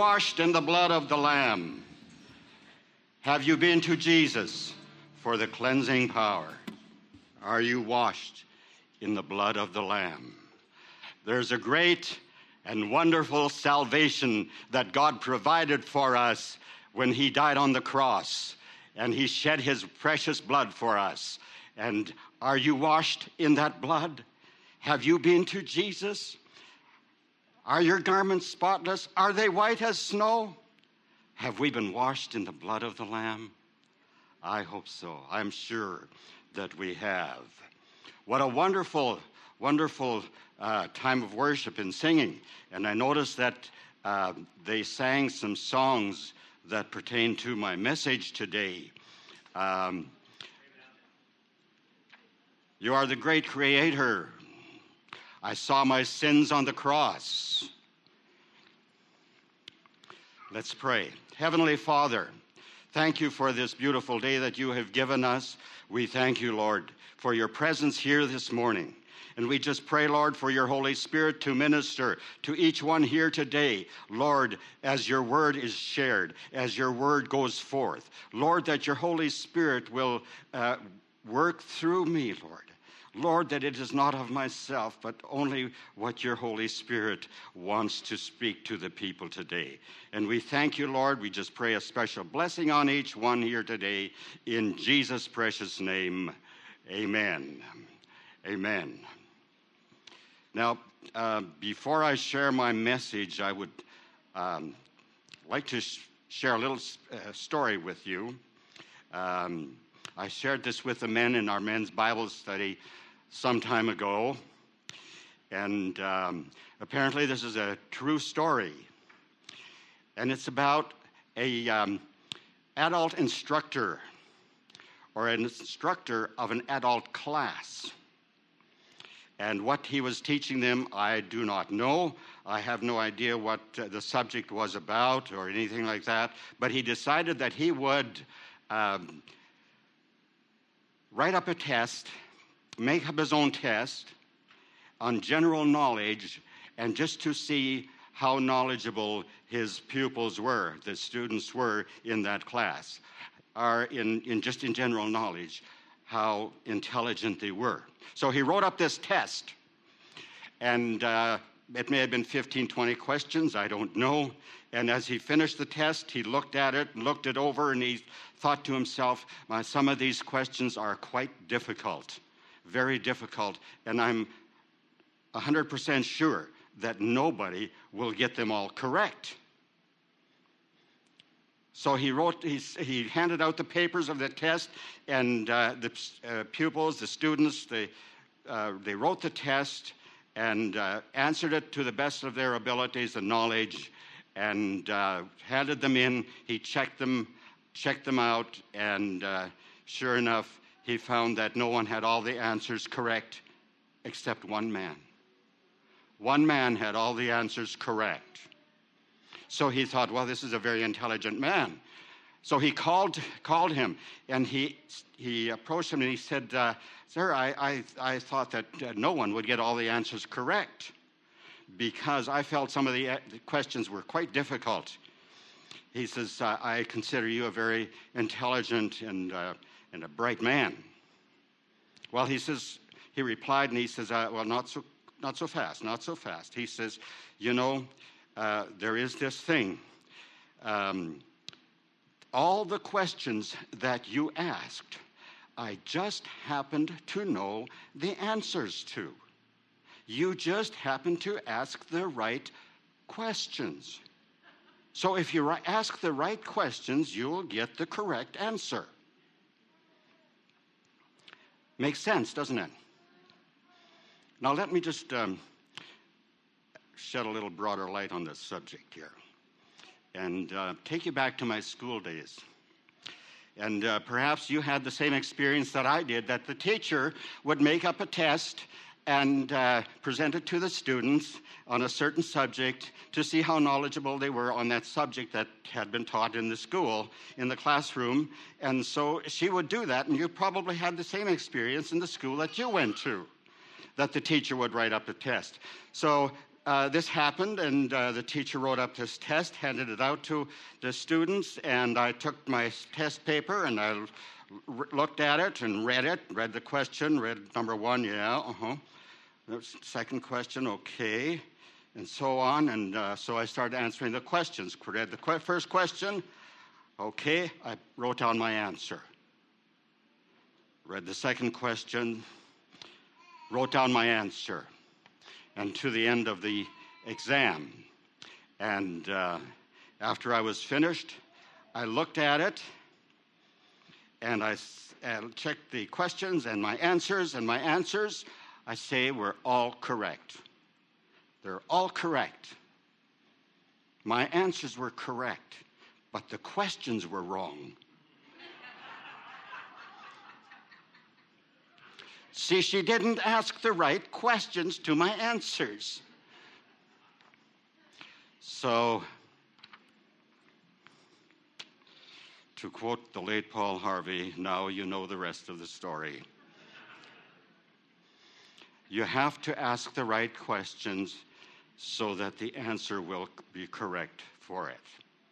washed in the blood of the Lamb? Have you been to Jesus for the cleansing power? Are you washed in the blood of the Lamb? There's a great and wonderful salvation that God provided for us when he died on the cross, and he shed his precious blood for us. And are you washed in that blood? Have you been to Jesus? Are your garments spotless? Are they white as snow? Have we been washed in the blood of the Lamb? I hope so. I'm sure that we have. What a wonderful, wonderful time of worship and singing. And I noticed that they sang some songs that pertain to my message today. You are the great creator. I saw my sins on the cross. Let's pray. Heavenly Father, thank you for this beautiful day that you have given us. We thank you, Lord, for your presence here this morning. And we just pray, Lord, for your Holy Spirit to minister to each one here today, Lord, as your word is shared, as your word goes forth. Lord, that your Holy Spirit will work through me, Lord. Lord, that it is not of myself, but only what your Holy Spirit wants to speak to the people today. And we thank you, Lord. We just pray a special blessing on each one here today. In Jesus' precious name, amen. Amen. Now, before I share my message, I would like to share a little story with you. I shared this with the men in our men's Bible study some time ago, and apparently this is a true story. And it's about a adult instructor, or an instructor of an adult class. And what he was teaching them, I do not know. I have no idea what the subject was about or anything like that. But he decided that he would write up a test, make up his own test on general knowledge, and just to see how knowledgeable his pupils were, the students were in that class, or in general knowledge, how intelligent they were. So he wrote up this test, and it may have been 15, 20 questions, I don't know. And as he finished the test, he looked at it, looked it over, and he thought to himself, some of these questions are quite difficult, very difficult, and I'm 100% sure that nobody will get them all correct. So he handed out the papers of the test, and the pupils, the students, they wrote the test and answered it to the best of their abilities and knowledge, and handed them in. He checked them out, and sure enough, he found that no one had all the answers correct except one man. One man had all the answers correct. So he thought, well, this is a very intelligent man. So he called him, and he approached him, and he said, sir, I thought that no one would get all the answers correct, because I felt some of the questions were quite difficult. He says, I consider you a very intelligent and a bright man. Well, he replied, and he says, well, not so fast. He says, there is this thing. All the questions that you asked, I just happened to know the answers to. You just happened to ask the right questions. So if you ask the right questions, you'll get the correct answer. Makes sense, doesn't it? Now let me just shed a little broader light on this subject here and take you back to my school days. And perhaps you had the same experience that I did, that the teacher would make up a test and present it to the students on a certain subject to see how knowledgeable they were on that subject that had been taught in the school, in the classroom. And so she would do that, and you probably had the same experience in the school that you went to, that the teacher would write up a test. So this happened, and the teacher wrote up this test, handed it out to the students, and I took my test paper and I looked at it and read the question, read number one, yeah, second question, okay, and so on, and so I started answering the questions. Read the first question, okay, I wrote down my answer. Read the second question, wrote down my answer, and to the end of the exam. And after I was finished, I looked at it, and I checked the questions and my answers, I say, were all correct. They're all correct. My answers were correct, but the questions were wrong. See, she didn't ask the right questions to my answers. So, to quote the late Paul Harvey, now you know the rest of the story. You have to ask the right questions so that the answer will be correct for it.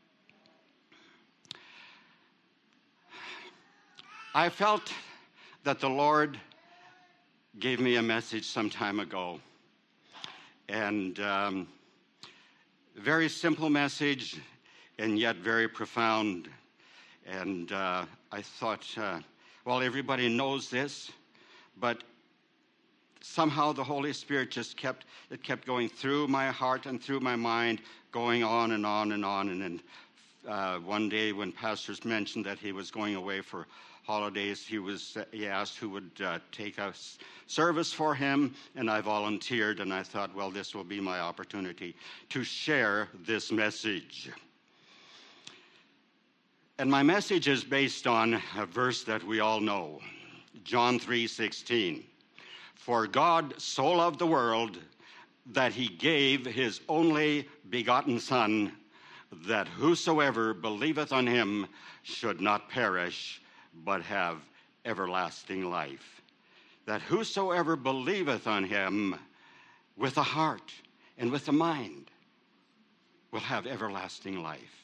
I felt that the Lord gave me a message some time ago, and very simple message and yet very profound. And I thought, well, everybody knows this, but somehow the Holy Spirit just kept going through my heart and through my mind, going on and on and on. And then one day when pastors mentioned that he was going away for holidays, he asked who would take a service for him, and I volunteered, and I thought, well, this will be my opportunity to share this message. And my message is based on a verse that we all know, John 3:16. For God so loved the world that he gave his only begotten Son, that whosoever believeth on him should not perish, but have everlasting life. That whosoever believeth on him with a heart and with a mind will have everlasting life.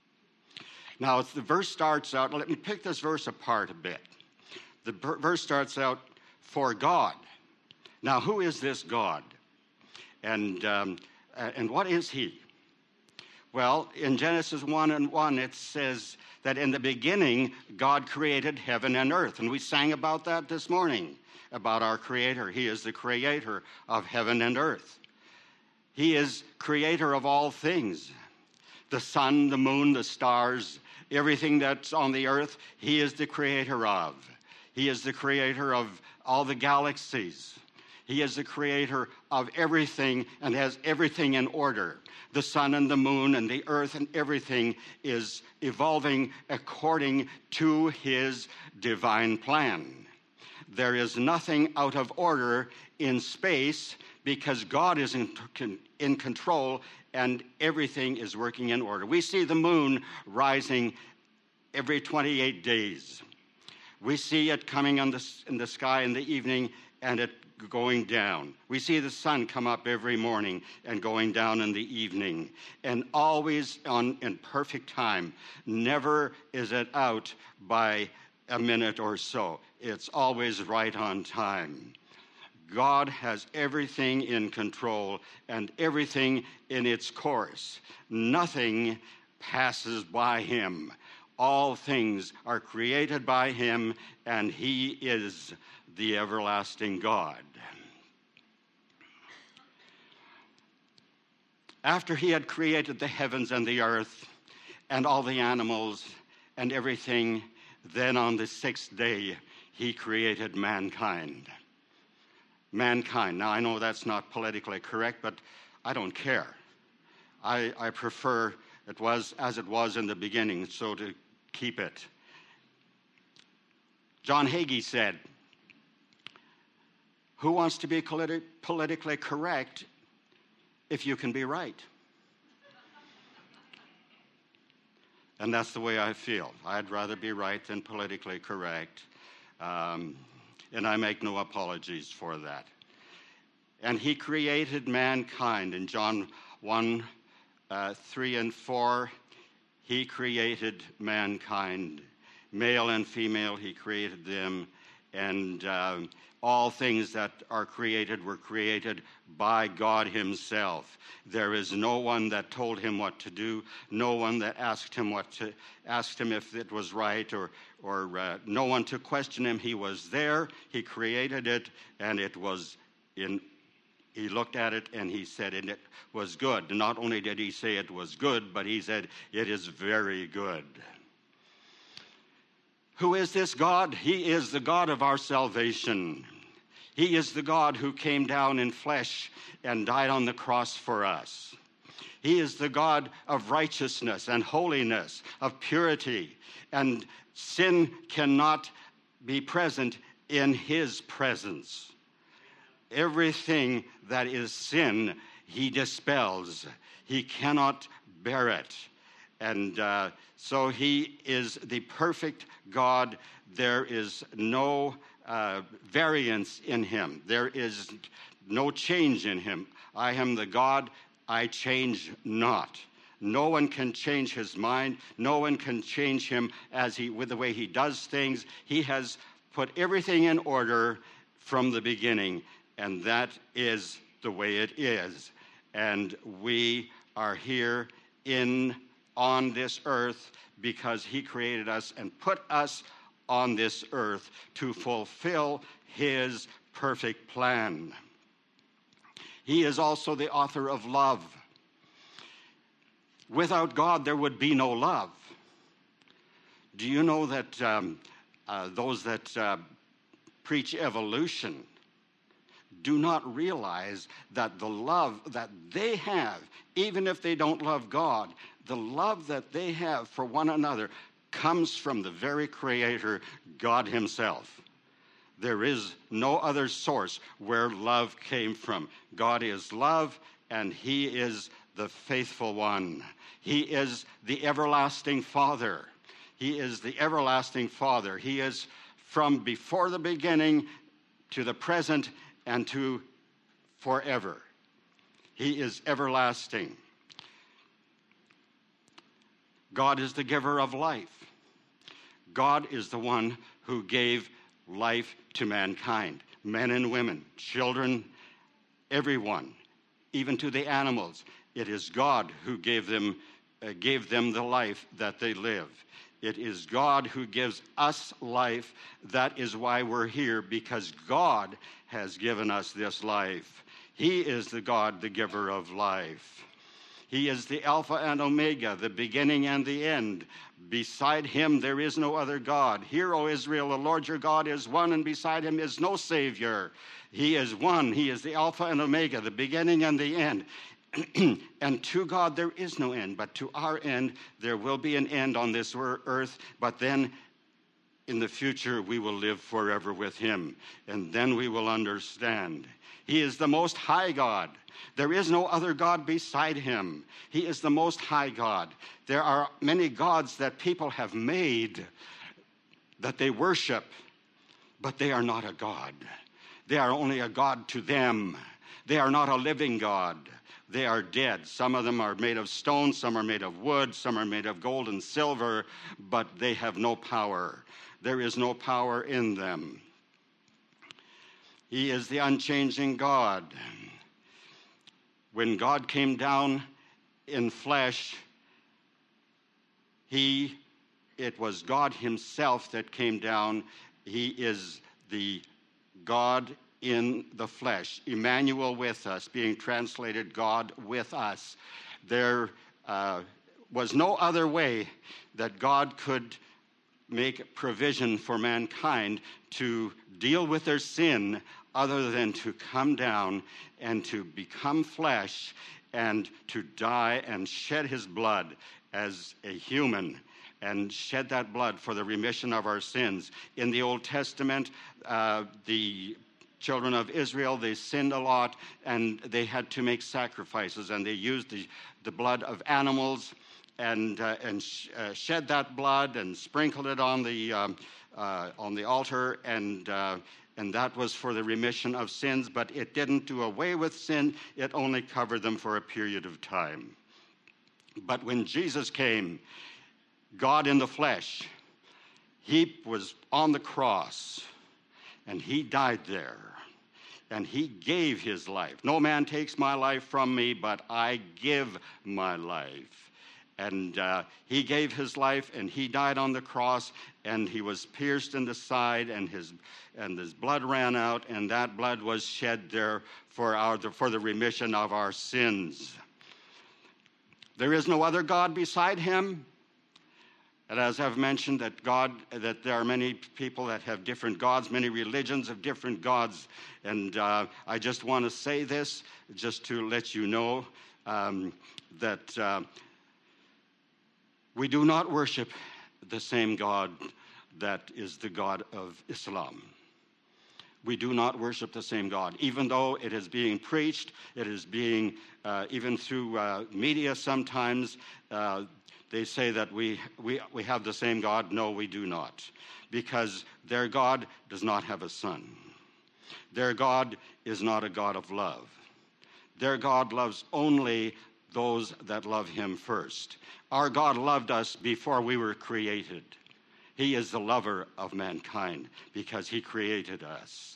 Now, the verse starts out, let me pick this verse apart a bit. The verse starts out, for God. Now, who is this God? And what is he? Well, in Genesis 1:1, it says that in the beginning, God created heaven and earth. And we sang about that this morning, about our Creator. He is the creator of heaven and earth. He is creator of all things. The sun, the moon, the stars, everything that's on the earth, he is the creator of. He is the creator of all the galaxies. He is the creator of everything and has everything in order. The sun and the moon and the earth and everything is evolving according to his divine plan. There is nothing out of order in space because God is in control and everything is working in order. We see the moon rising every 28 days. We see it coming in the sky in the evening and it going down. We see the sun come up every morning and going down in the evening, and always in perfect time. Never is it out by a minute or so. It's always right on time. God has everything in control and everything in its course. Nothing passes by him. All things are created by him, and he is the everlasting God. After he had created the heavens and the earth and all the animals and everything, then on the sixth day, he created mankind. Mankind. Now, I know that's not politically correct, but I don't care. I prefer it was as it was in the beginning, so to keep it. John Hagee said, who wants to be politically correct if you can be right? And that's the way I feel. I'd rather be right than politically correct. And I make no apologies for that. And he created mankind. In John 1, 3 and 4, he created mankind. Male and female, he created them. And all things that are created were created by God himself. There is no one that told him what to do, no one that asked him if it was right, or no one to question him. He was there, he created it, and it was he looked at it and he said, and it was good. And not only did he say it was good, but he said, it is very good. Who is this God? He is the God of our salvation. He is the God who came down in flesh and died on the cross for us. He is the God of righteousness and holiness, of purity, and sin cannot be present in his presence. Everything that is sin, he dispels. He cannot bear it. And so he is the perfect God. There is no variance in him. There is no change in him. I am the God, I change not. No one can change his mind. No one can change him with the way he does things. He has put everything in order from the beginning, and that is the way it is. And we are here on this earth because he created us and put us on this earth to fulfill his perfect plan. He is also the author of love. Without God, there would be no love. Do you know that those that preach evolution do not realize that the love that they have, even if they don't love God, the love that they have for one another comes from the very Creator, God himself. There is no other source where love came from. God is love, and he is the faithful one. He is the everlasting Father. He is the everlasting Father. He is from before the beginning to the present and to forever. He is everlasting. God is the giver of life. God is the one who gave life to mankind, men and women, children, everyone, even to the animals. It is God who gave them the life that they live. It is God who gives us life. That is why we're here, because God has given us this life. He is the God, the giver of life. He is the Alpha and Omega, the beginning and the end. Beside him there is no other God. Hear, O Israel, the Lord your God is one, and beside him is no Savior. He is one. He is the Alpha and Omega, the beginning and the end. And to God there is no end, but to our end there will be an end on this earth, but then in the future we will live forever with him, and then we will understand. He is the Most High God. There is no other God beside him. He is the Most High God. There are many gods that people have made that they worship, but they are not a God. They are only a God to them. They are not a living God. They are dead. Some of them are made of stone, some are made of wood, some are made of gold and silver, but they have no power. There is no power in them. He is the unchanging God. When God came down in flesh, it was God himself that came down. He is the God in the flesh, Emmanuel with us, being translated God with us. There was no other way that God could make provision for mankind to deal with their sin other than to come down and to become flesh and to die and shed his blood as a human and shed that blood for the remission of our sins. In the Old Testament, the children of Israel, they sinned a lot, and they had to make sacrifices, and they used the blood of animals, shed that blood and sprinkled it on the altar, and that was for the remission of sins, but it didn't do away with sin. It only covered them for a period of time. But when Jesus came, God in the flesh, he was on the cross, and he died there, and he gave his life. No man takes my life from me, but I give my life. And he gave his life, and he died on the cross, and he was pierced in the side, and his blood ran out, and that blood was shed there for the remission of our sins. There is no other God beside him. And as I've mentioned, that there are many people that have different gods, many religions of different gods. And I just want to say this, just to let you know that we do not worship the same God that is the God of Islam. We do not worship the same God, even though it is being preached, it is being, even through media sometimes, they say that we have the same God. No, we do not, because their God does not have a son. Their God is not a God of love. Their God loves only those that love him first. Our God loved us before we were created. He is the lover of mankind because he created us.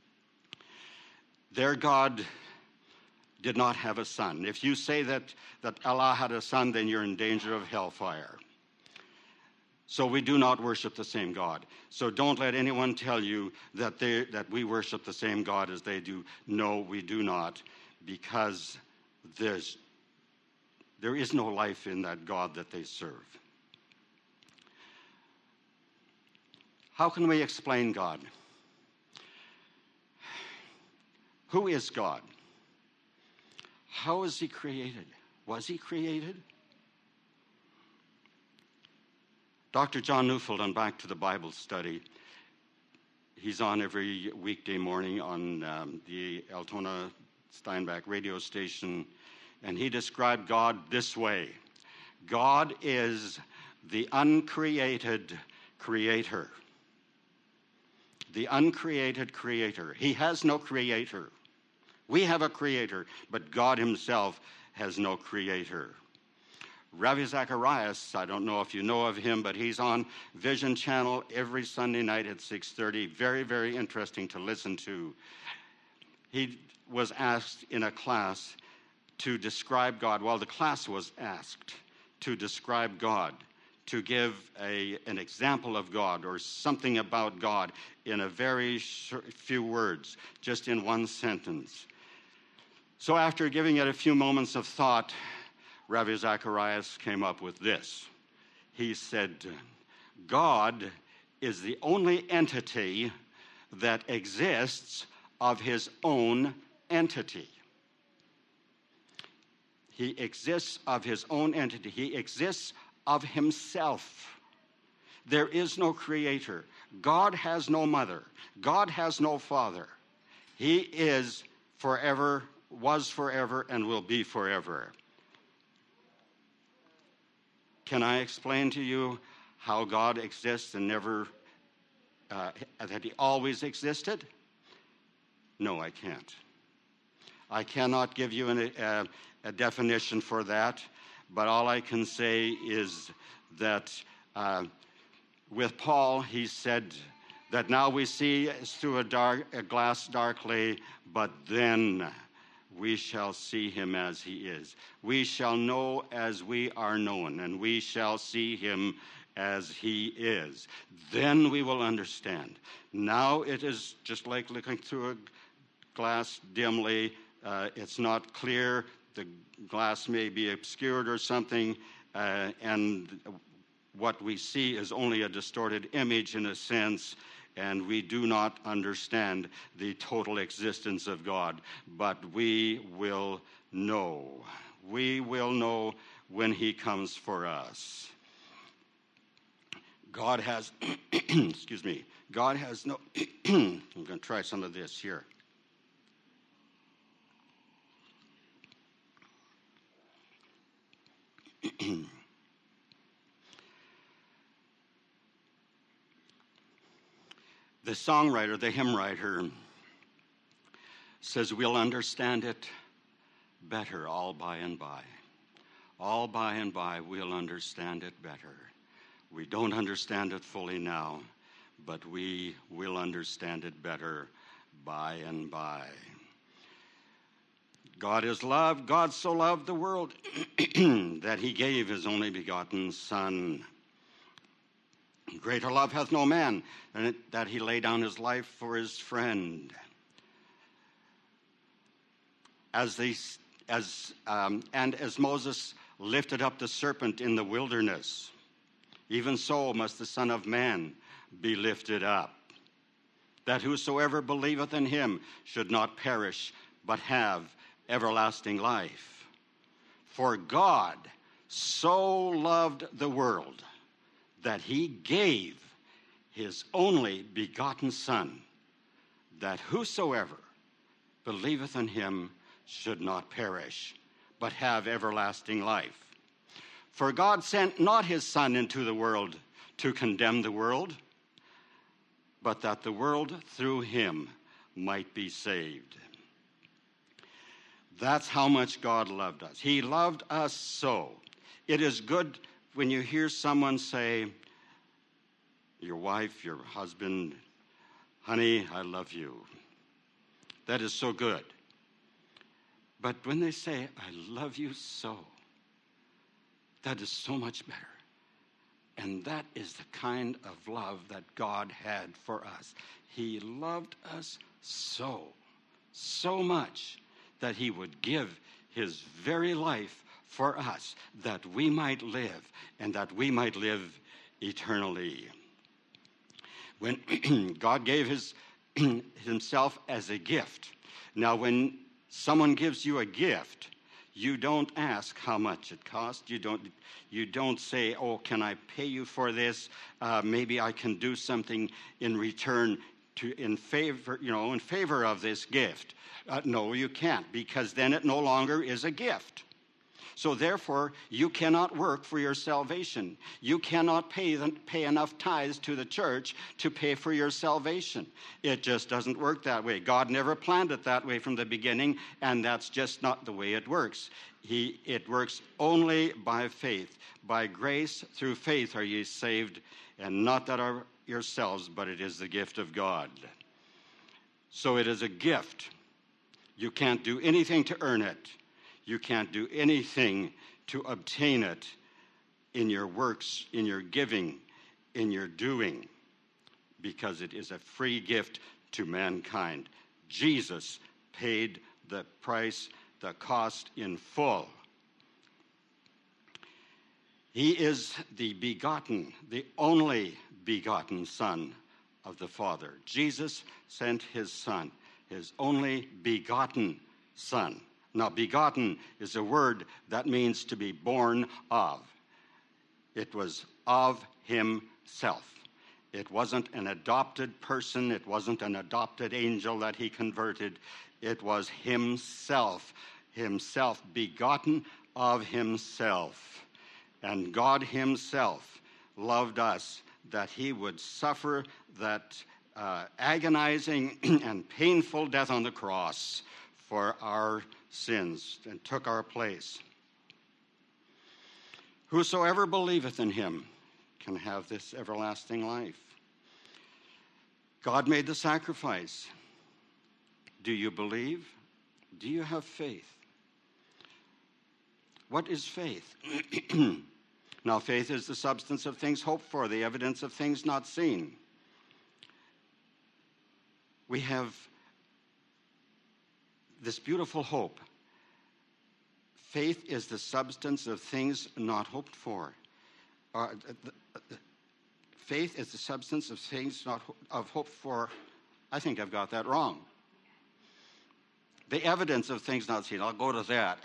Their God did not have a son. If you say that Allah had a son, then you're in danger of hellfire. So we do not worship the same God. So don't let anyone tell you that we worship the same God as they do. No, we do not, because there is no life in that God that they serve. How can we explain God? Who is God? How is he created? Was he created? Dr. John Neufeld on Back to the Bible Study, he's on every weekday morning on the Altona Steinbach radio station, and he described God this way. God is the uncreated creator. The uncreated creator. He has no creator. We have a creator, but God himself has no creator. Ravi Zacharias, I don't know if you know of him, but he's on Vision Channel every Sunday night at 6:30. Very, very interesting to listen to. He was asked in a class to describe God. Well, the class was asked to describe God, to give an example of God or something about God in a very few words, just in one sentence. So after giving it a few moments of thought, Ravi Zacharias came up with this. He said, God is the only entity that exists of his own entity. He exists of his own entity. He exists of himself. There is no creator. God has no mother. God has no father. He is forever, was forever, and will be forever. Can I explain to you how God exists and never, that he always existed? No, I can't. I cannot give you a definition for that, but all I can say is that with Paul, he said that now we see as through a glass darkly, but then we shall see him as he is. We shall know as we are known, and we shall see him as he is. Then we will understand. Now it is just like looking through a glass dimly. It's not clear. The glass may be obscured or something, and what we see is only a distorted image in a sense, and we do not understand the total existence of God. But we will know. We will know when he comes for us. God has, excuse me, God has no, I'm going to try some of this here. The songwriter, the hymn writer, says we'll understand it better all by and by. All by and by we'll understand it better. We don't understand it fully now, but we will understand it better by and by. God is love. God so loved the world that he gave his only begotten Son. Greater love hath no man than that he lay down his life for his friend. As Moses lifted up the serpent in the wilderness, even so must the Son of Man be lifted up, that whosoever believeth in him should not perish, but have everlasting life. For God so loved the world that he gave his only begotten Son, that whosoever believeth in him should not perish, but have everlasting life. For God sent not his Son into the world to condemn the world, but that the world through him might be saved. That's how much God loved us. He loved us so. It is good when you hear someone say, your wife, your husband, honey, I love you. That is so good. But when they say, I love you so, that is so much better. And that is the kind of love that God had for us. He loved us so much that he would give his very life for us, that we might live, and that we might live eternally. When God gave himself as a gift. Now, when someone gives you a gift, you don't ask how much it costs. You don't say, oh, can I pay you for this? Maybe I can do something in return in favor of this gift. No, you can't, because then it no longer is a gift. So therefore, you cannot work for your salvation. You cannot pay enough tithes to the church to pay for your salvation. It just doesn't work that way. God never planned it that way from the beginning, and that's just not the way it works. It works only by faith. By grace through faith are ye saved, and not that of yourselves, but it is the gift of God. So it is a gift. You can't do anything to earn it. You can't do anything to obtain it in your works, in your giving, in your doing, because it is a free gift to mankind. Jesus paid the price, the cost in full. He is the begotten, the only begotten Son of the Father. Jesus sent his Son, his only begotten Son. Now, begotten is a word that means to be born of. It was of himself. It wasn't an adopted person. It wasn't an adopted angel that he converted. It was himself, begotten of himself. And God himself loved us that he would suffer that agonizing and painful death on the cross for our sins, and took our place. Whosoever believeth in him can have this everlasting life. God made the sacrifice. Do you believe? Do you have faith? What is faith? Now, faith is the substance of things hoped for, the evidence of things not seen. We have this beautiful hope. Faith is the substance of things not hoped for. Faith is the substance of things not hoped for. I think I've got that wrong. The evidence of things not seen. I'll go to that.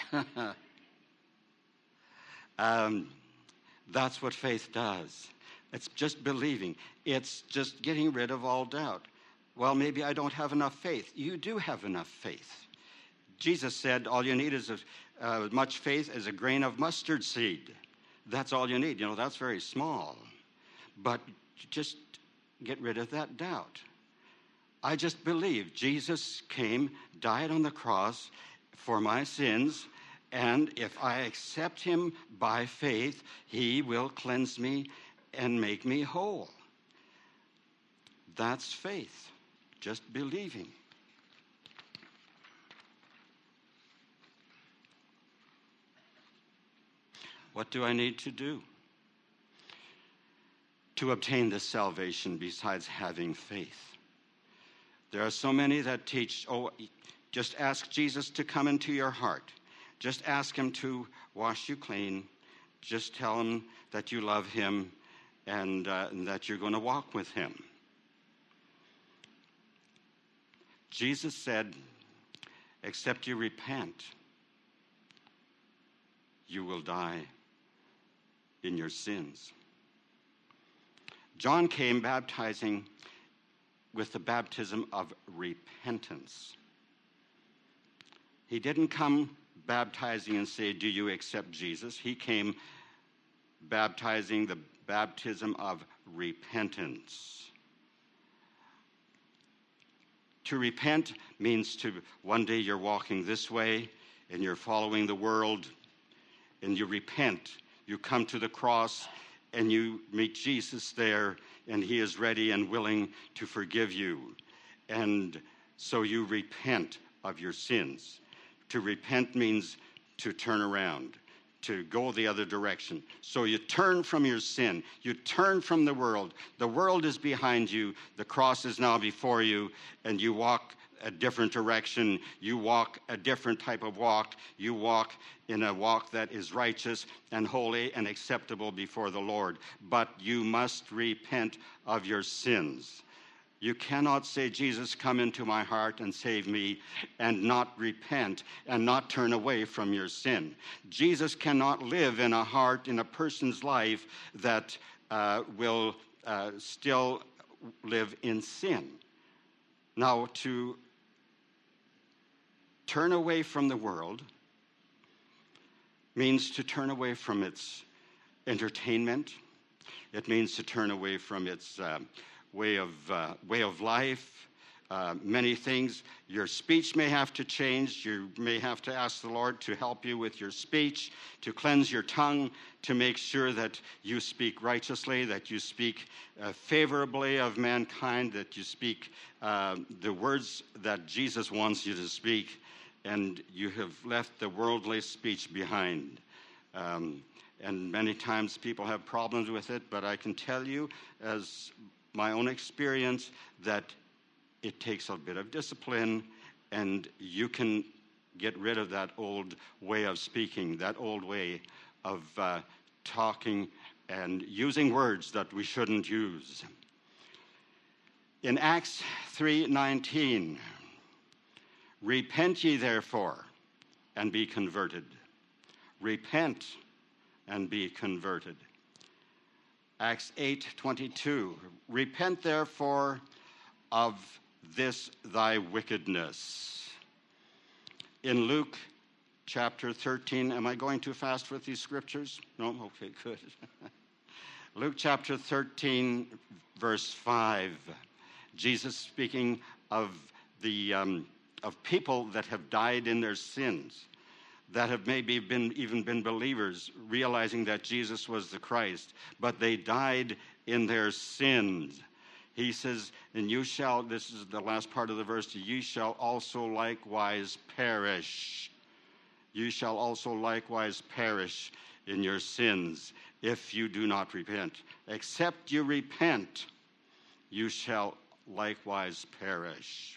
That's what faith does. It's just believing. It's just getting rid of all doubt. Well, maybe I don't have enough faith. You do have enough faith. Jesus said all you need is much faith as a grain of mustard seed. That's all you need. That's very small. But just get rid of that doubt. I just believe Jesus came, died on the cross for my sins, and if I accept him by faith, he will cleanse me and make me whole. That's faith, just believing. What do I need to do to obtain this salvation besides having faith? There are so many that teach, just ask Jesus to come into your heart. Just ask him to wash you clean. Just tell him that you love him and that you're going to walk with him. Jesus said, except you repent, you will die in your sins. John came baptizing with the baptism of repentance. He didn't come baptizing and say, do you accept Jesus? He came baptizing the baptism of repentance. To repent means to one day you're walking this way and you're following the world and you repent. You come to the cross and you meet Jesus there, and he is ready and willing to forgive you. And so you repent of your sins. To repent means to turn around, to go the other direction. So you turn from your sin. You turn from the world. The world is behind you. The cross is now before you, and you walk a different direction. You walk a different type of walk. You walk in a walk that is righteous and holy and acceptable before the Lord. But you must repent of your sins. You cannot say, Jesus, come into my heart and save me, and not repent and not turn away from your sin. Jesus cannot live in a heart, in a person's life that will still live in sin. Now, to turn away from the world means to turn away from its entertainment. It means to turn away from its way of life, many things. Your speech may have to change. You may have to ask the Lord to help you with your speech, to cleanse your tongue, to make sure that you speak righteously, that you speak favorably of mankind, that you speak the words that Jesus wants you to speak, and you have left the worldly speech behind. And many times people have problems with it, but I can tell you, as my own experience, that it takes a bit of discipline, and you can get rid of that old way of speaking, that old way of talking and using words that we shouldn't use. In Acts 3:19, repent ye therefore and be converted. Repent and be converted. Acts 8:22, repent therefore of this thy wickedness. In Luke chapter 13, am I going too fast with these scriptures? No? Okay, good. Luke chapter 13, verse 5, Jesus speaking of the of people that have died in their sins, that have maybe been believers, realizing that Jesus was the Christ, but they died in their sins. He says, and you shall, this is the last part of the verse, you shall also likewise perish. You shall also likewise perish in your sins if you do not repent. Except you repent, you shall likewise perish.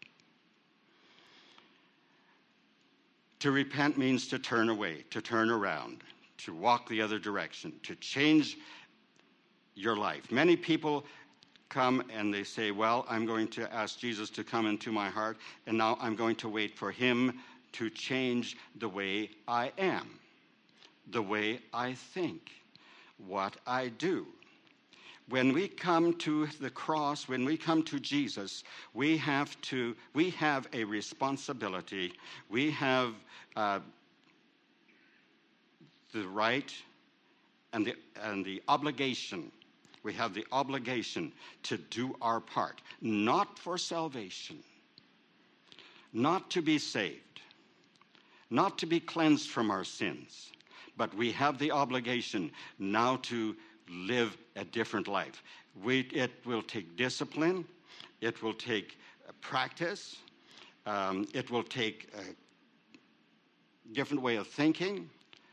To repent means to turn away, to turn around, to walk the other direction, to change your life. Many people come and they say, well, I'm going to ask Jesus to come into my heart, and now I'm going to wait for him to change the way I am, the way I think, what I do. When we come to the cross, when we come to Jesus, we have a responsibility. We have the right and the obligation We have the obligation to do our part, not for salvation, not to be saved, not to be cleansed from our sins, but we have the obligation now to live a different life. It will take discipline, it will take practice, it will take a different way of thinking.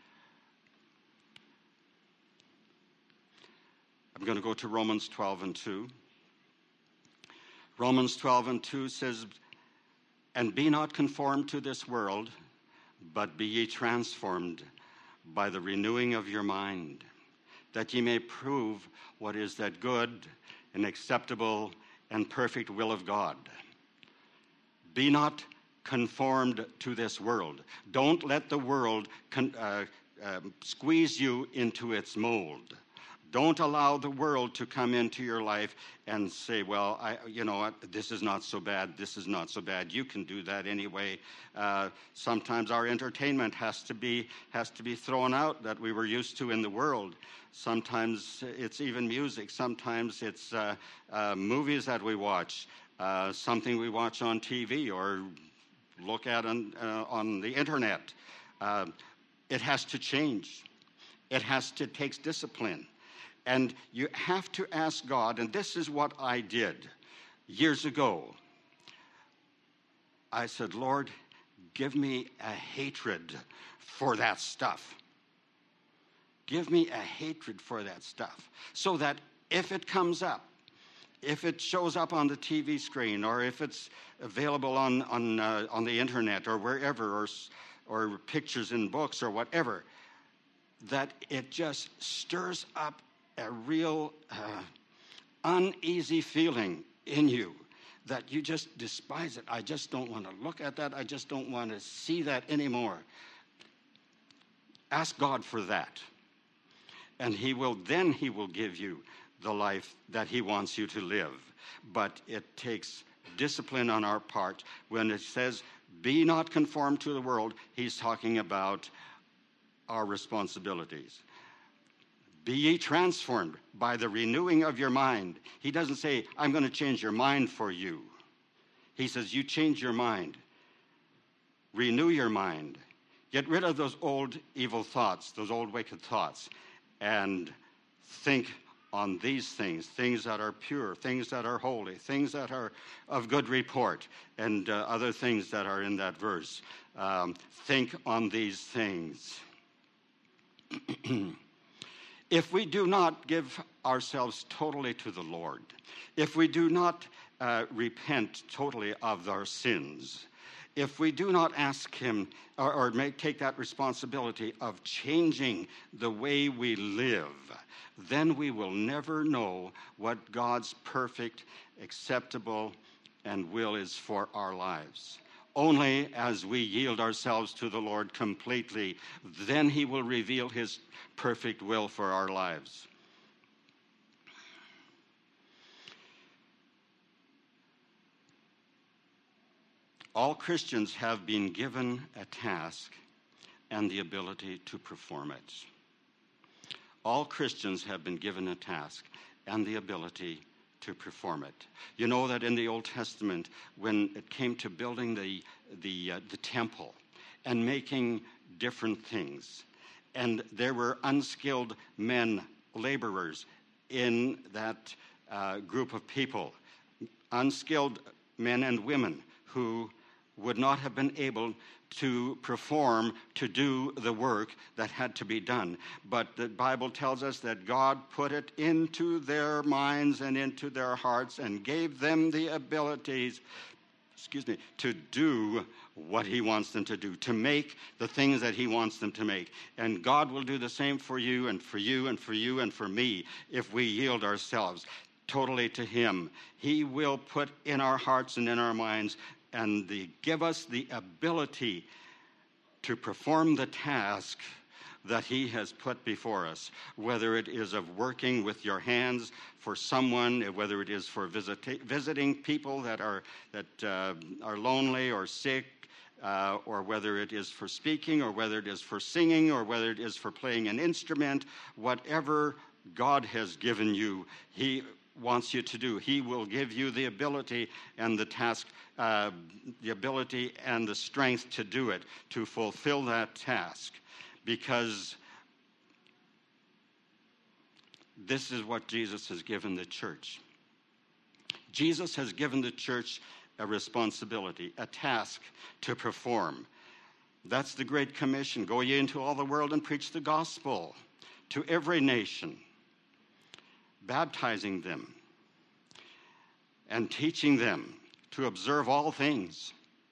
I'm going to go to Romans 12 and 2. Romans 12 and 2 says, "And be not conformed to this world, but be ye transformed by the renewing of your mind, that ye may prove what is that good and acceptable and perfect will of God." Be not conformed to this world. Don't let the world squeeze you into its mold. Don't allow the world to come into your life and say, well, you know what, this is not so bad, this is not so bad. You can do that anyway. Sometimes our entertainment has to be thrown out that we were used to in the world. Sometimes it's even music. Sometimes it's movies that we watch, something we watch on TV or look at on the internet. It has to change. It takes discipline. And you have to ask God, and this is what I did years ago. I said, Lord, give me a hatred for that stuff. Give me a hatred for that stuff, so that if it comes up, if it shows up on the TV screen, or if it's available on the internet or wherever, or pictures in books or whatever, that it just stirs up a real uneasy feeling in you, that you just despise it. I just don't want to look at that. I just don't want to see that anymore. Ask God for that. And he will give you the life that he wants you to live. But it takes discipline on our part. When it says, be not conformed to the world, he's talking about our responsibilities. Be ye transformed by the renewing of your mind. He doesn't say, I'm going to change your mind for you. He says, you change your mind. Renew your mind. Get rid of those old evil thoughts, those old wicked thoughts, and think on these things that are pure, things that are holy, things that are of good report, and other things that are in that verse. Think on these things. If we do not give ourselves totally to the Lord, if we do not repent totally of our sins, if we do not ask him or take that responsibility of changing the way we live, then we will never know what God's perfect, acceptable, and will is for our lives. Only as we yield ourselves to the Lord completely, then he will reveal his perfect will for our lives. All Christians have been given a task and the ability to perform it. All Christians have been given a task and the ability to perform it. You know that in the Old Testament, when it came to building the temple and making different things, and there were unskilled men, laborers in that group of people, unskilled men and women who would not have been able to perform, to do the work that had to be done. But the Bible tells us that God put it into their minds and into their hearts and gave them the abilities, to do what he wants them to do, to make the things that he wants them to make. And God will do the same for you and for you and for you and for me if we yield ourselves totally to him. He will put in our hearts and in our minds and give us the ability to perform the task that he has put before us, whether it is of working with your hands for someone, whether it is for visiting people that are lonely or sick, or whether it is for speaking, or whether it is for singing, or whether it is for playing an instrument. Whatever God has given you, he wants you to do. He will give you the ability and the task, the ability and the strength to do it, to fulfill that task, because this is what Jesus has given the church. Jesus has given the church a responsibility, a task to perform. That's the Great Commission. Go ye into all the world and preach the gospel to every nation, baptizing them and teaching them to observe all things.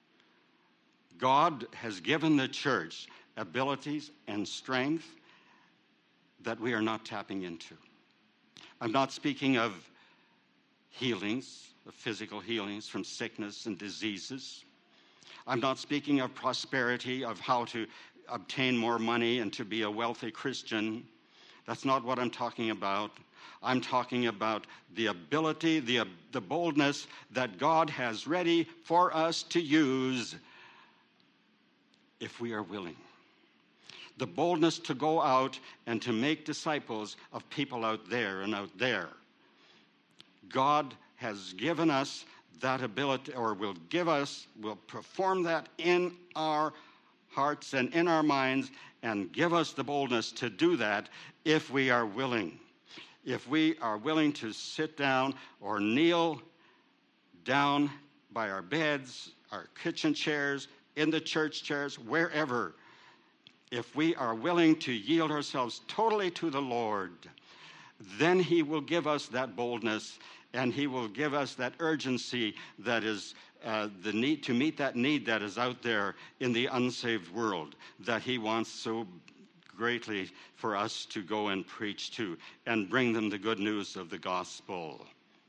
God has given the church abilities and strength that we are not tapping into. I'm not speaking of healings, of physical healings from sickness and diseases. I'm not speaking of prosperity, of how to obtain more money and to be a wealthy Christian. That's not what I'm talking about. I'm talking about the ability, the boldness that God has ready for us to use if we are willing. The boldness to go out and to make disciples of people out there and out there. God has given us that ability, or will perform that in our hearts and in our minds, and give us the boldness to do that if we are willing. If we are willing to sit down or kneel down by our beds, our kitchen chairs, in the church chairs, wherever, if we are willing to yield ourselves totally to the Lord, then he will give us that boldness, and he will give us that urgency that is the need to meet that need that is out there in the unsaved world, that he wants so greatly for us to go and preach to and bring them the good news of the gospel.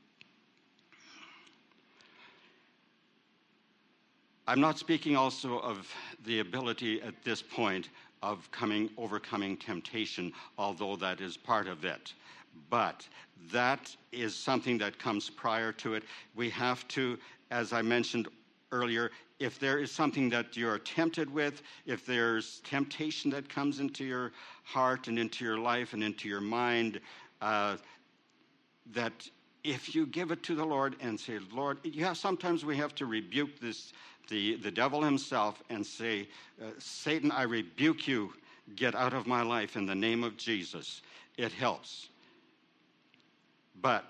I'm not speaking also of the ability at this point of overcoming temptation, although that is part of it. But that is something that comes prior to it. We have to, as I mentioned earlier, if there is something that you're tempted with, if there's temptation that comes into your heart and into your life and into your mind, that if you give it to the Lord and say, Lord, sometimes we have to rebuke the devil himself and say, Satan, I rebuke you, get out of my life in the name of Jesus. It helps. But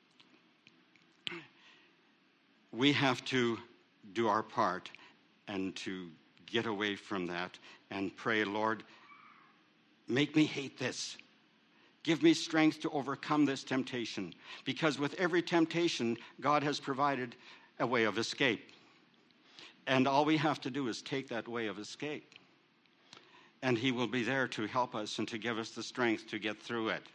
we have to do our part and to get away from that and pray, Lord, make me hate this. Give me strength to overcome this temptation. Because with every temptation, God has provided a way of escape. And all we have to do is take that way of escape. And he will be there to help us and to give us the strength to get through it.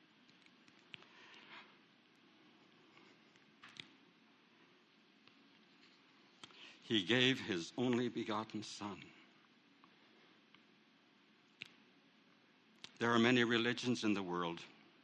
He gave his only begotten Son. There are many religions in the world.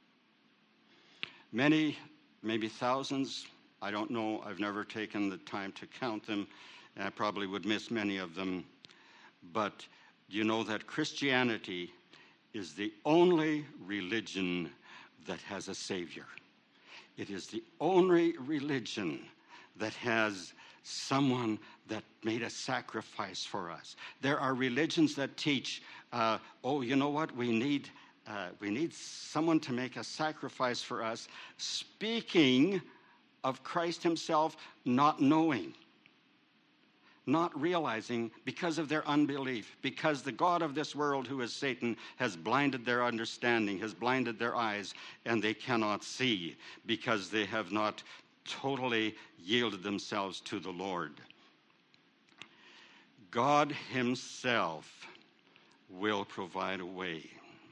Many, maybe thousands. I don't know. I've never taken the time to count them. And I probably would miss many of them. But you know that Christianity is the only religion that has a Savior. It is the only religion that has someone that made a sacrifice for us. There are religions that teach, you know what, we need someone to make a sacrifice for us, speaking of Christ himself, not knowing, not realizing, because of their unbelief, because the god of this world, who is Satan, has blinded their understanding, has blinded their eyes, and they cannot see because they have not totally yielded themselves to the Lord. God himself will provide a way.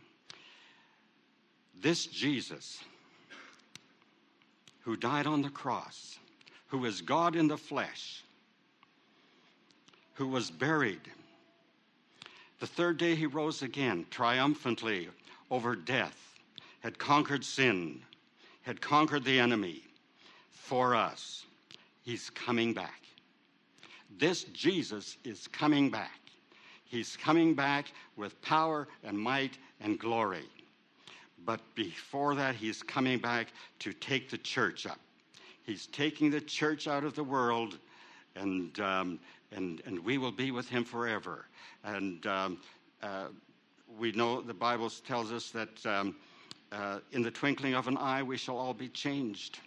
This Jesus, who died on the cross, who is God in the flesh, who was buried, the third day he rose again triumphantly over death, had conquered sin, had conquered the enemy for us. He's coming back. This Jesus is coming back. He's coming back with power and might and glory. But before that, he's coming back to take the church up. He's taking the church out of the world, and we will be with him forever. And we know the Bible tells us that in the twinkling of an eye, we shall all be changed.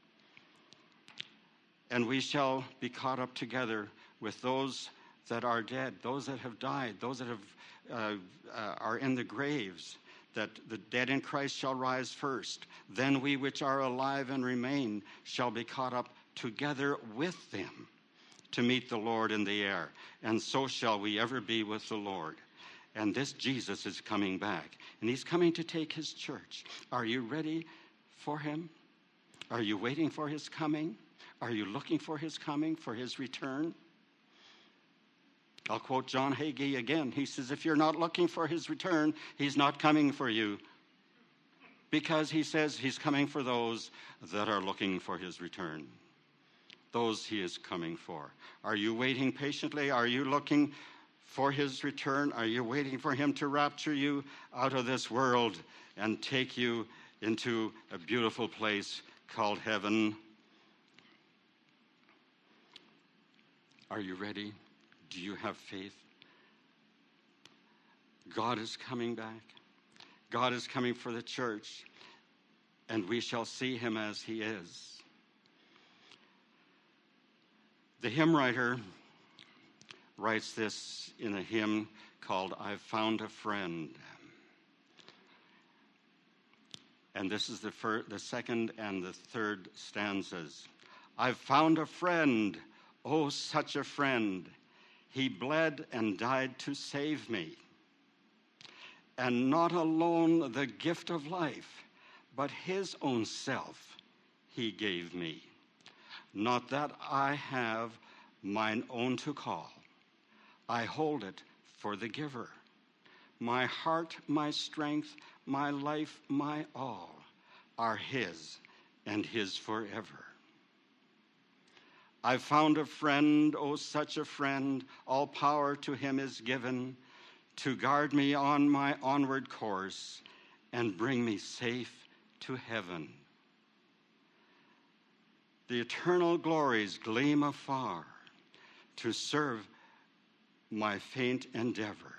And we shall be caught up together with those that are dead, those that have died, those that are in the graves, that the dead in Christ shall rise first. Then we which are alive and remain shall be caught up together with them to meet the Lord in the air. And so shall we ever be with the Lord. And this Jesus is coming back. And he's coming to take his church. Are you ready for him? Are you waiting for his coming? Are you looking for his coming, for his return? I'll quote John Hagee again. He says, if you're not looking for his return, he's not coming for you. Because he says he's coming for those that are looking for his return. Those he is coming for. Are you waiting patiently? Are you looking for his return? Are you waiting for him to rapture you out of this world and take you into a beautiful place called heaven? Are you ready? Do you have faith? God is coming back. God is coming for the church, and we shall see him as he is. The hymn writer writes this in a hymn called I've Found a Friend. And this is the second and the third stanzas. I've found a friend, oh, such a friend. He bled and died to save me. And not alone the gift of life, but his own self he gave me. Not that I have mine own to call. I hold it for the giver. My heart, my strength, my life, my all are his and his forever. I've found a friend, oh, such a friend. All power to him is given to guard me on my onward course and bring me safe to heaven. The eternal glories gleam afar to serve my faint endeavor.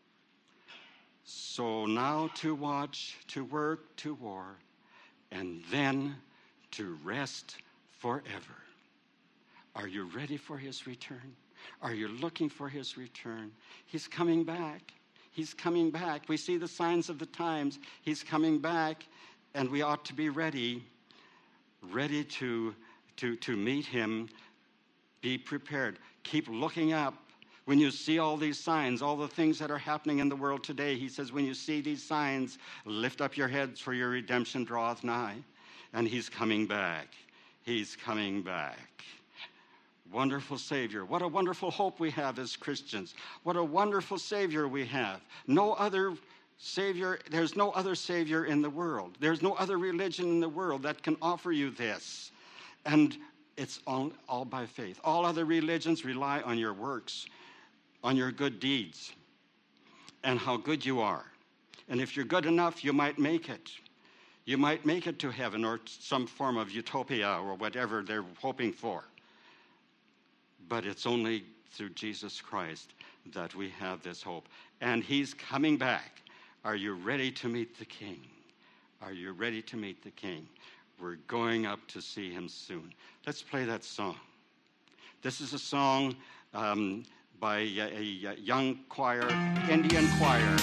So now to watch, to work, to war, and then to rest forever. Are you ready for his return? Are you looking for his return? He's coming back. He's coming back. We see the signs of the times. He's coming back, and we ought to be ready to meet him. Be prepared. Keep looking up. When you see all these signs, all the things that are happening in the world today, he says, when you see these signs, lift up your heads, for your redemption draweth nigh. And he's coming back. He's coming back. Wonderful Savior. What a wonderful hope we have as Christians. What a wonderful Savior we have. No other Savior, there's no other Savior in the world. There's no other religion in the world that can offer you this. And it's all by faith. All other religions rely on your works, on your good deeds, and how good you are. And if you're good enough, you might make it. You might make it to heaven or some form of utopia or whatever they're hoping for. But it's only through Jesus Christ that we have this hope. And he's coming back. Are you ready to meet the King? Are you ready to meet the King? We're going up to see him soon. Let's play that song. This is a song by a young choir, Indian choir.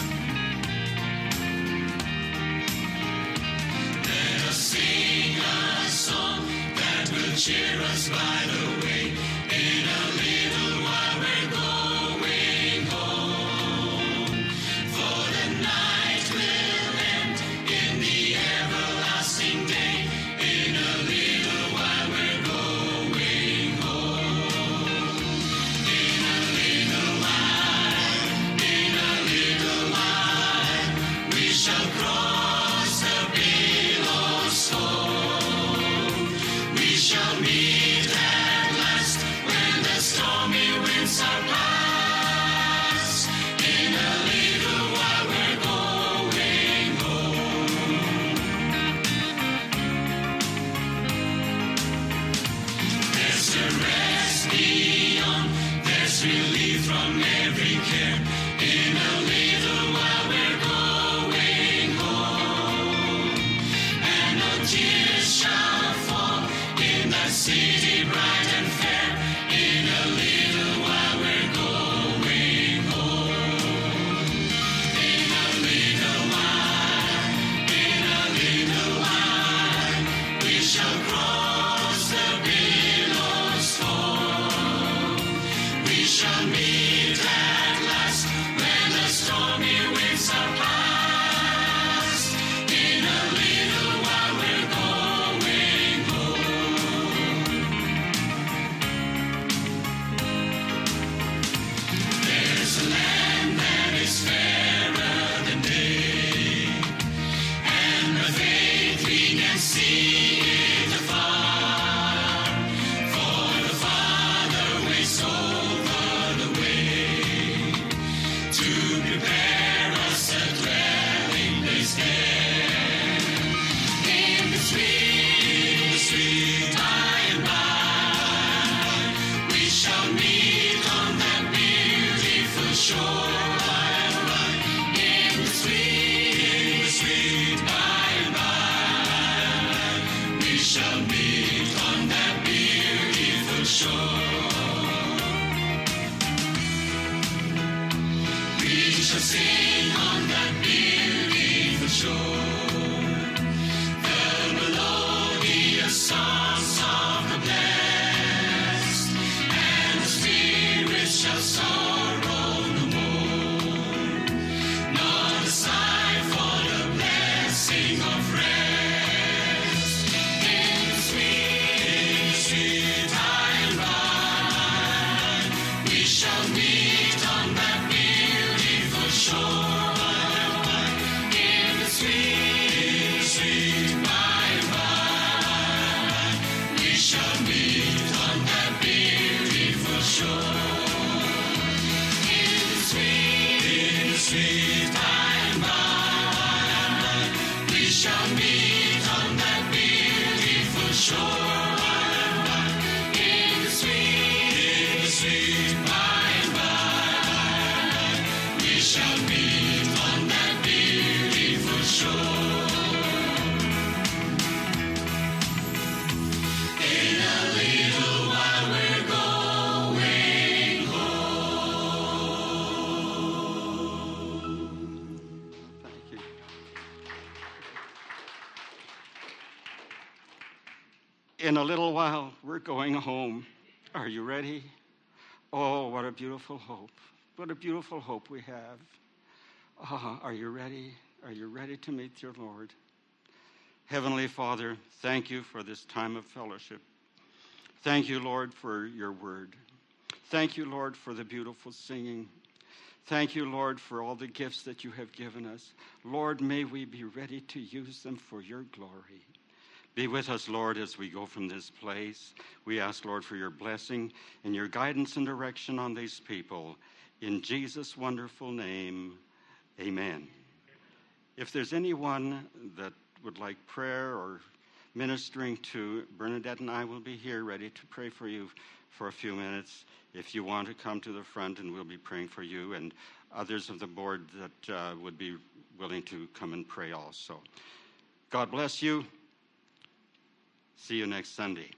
Let us sing a song that will cheer us by the way. In a little while we're going home, for the night will end in the everlasting day. In a little while we're going home. In a little while, we shall cross the billows foam. We shall meet see it afar, for the Father waits over the way to prepare us a dwelling place there. In the sweet by and by, we shall meet on that beautiful shore. In the sweet by and by, we shall meet on that beautiful shore. We shall sing on that beautiful shore the melodious songs of the blessed, and the Spirit shall sorrow no more, nor the sigh for the blessing of rest. In the sweet by and by, we shall meet on that beautiful shore. In the sweet by and by, we shall meet on that beautiful shore. In the sweet by and by, we shall meet on that beautiful shore. In the sweet by and by, we shall meet on that beautiful shore. In a little while we're going home. Thank you. In a little while, we're going home. Are you ready? Oh, what a beautiful hope. What a beautiful hope we have. Are you ready? Are you ready to meet your Lord? Heavenly Father, thank you for this time of fellowship. Thank you, Lord, for your word. Thank you, Lord, for the beautiful singing. Thank you, Lord, for all the gifts that you have given us. Lord, may we be ready to use them for your glory. Be with us, Lord, as we go from this place. We ask, Lord, for your blessing and your guidance and direction on these people. In Jesus' wonderful name, amen. If there's anyone that would like prayer or ministering to, Bernadette and I will be here ready to pray for you for a few minutes. If you want to come to the front, and we'll be praying for you and others of the board that would be willing to come and pray also. God bless you. See you next Sunday.